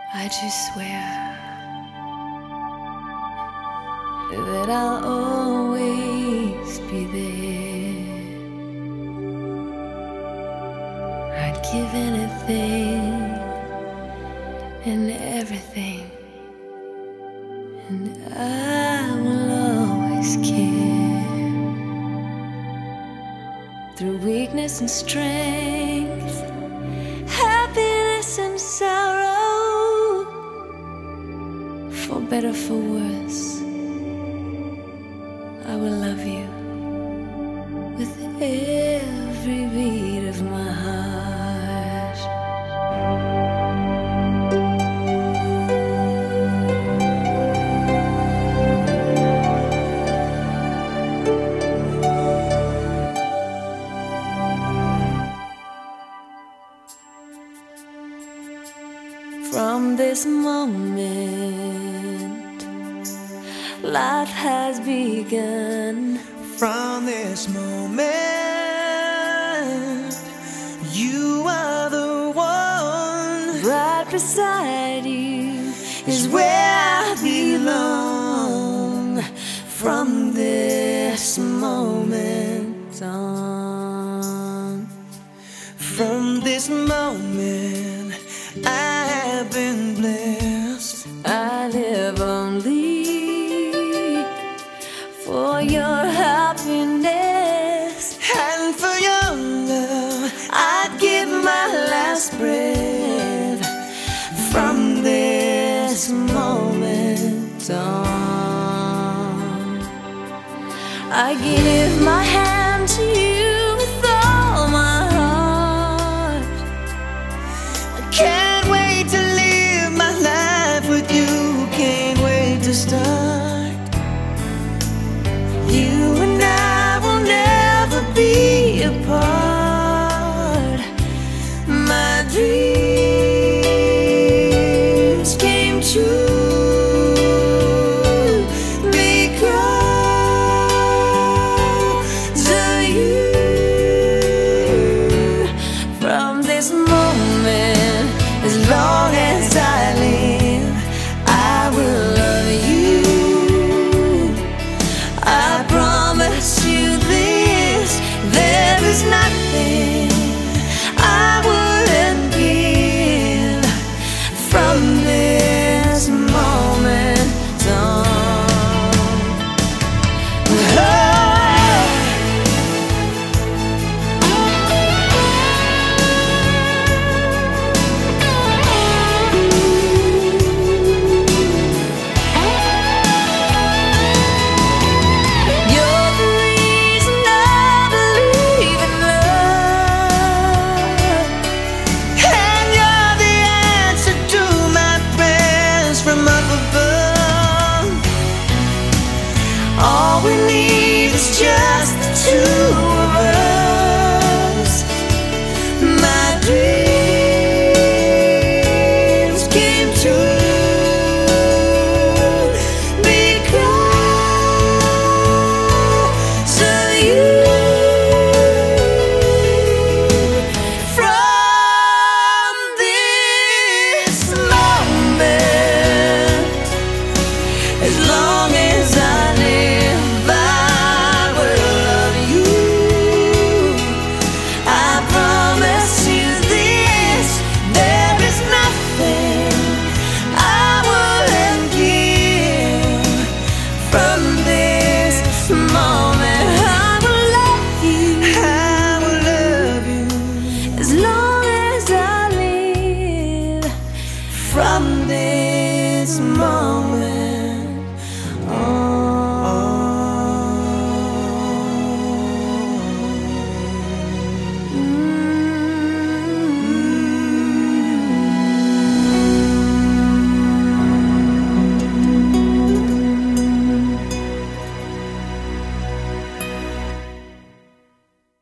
I just swear that I'll always be there. I'd give anything and everything, and I will always care. Through weakness and strength, happiness and sorrow, for better, for worse, I will love you with every beat of my heart. From this moment, life has begun. From this moment, you are the one. Right beside you is where I belong. From this moment on, from this moment, I have been blessed. I live only for your happiness, and for your love, I'd give my last breath. From this moment on, I give my hand to you with all my heart. I can't wait to live my life with you. Can't wait to start. You and I will never be apart. My dreams came true because of you. From this moment, as long as I live, I will love you. I promise you this, there is nothing I wouldn't give. From this moment on, you're the reason I believe in love, And you're the answer to my prayers from up above. all we need is just the two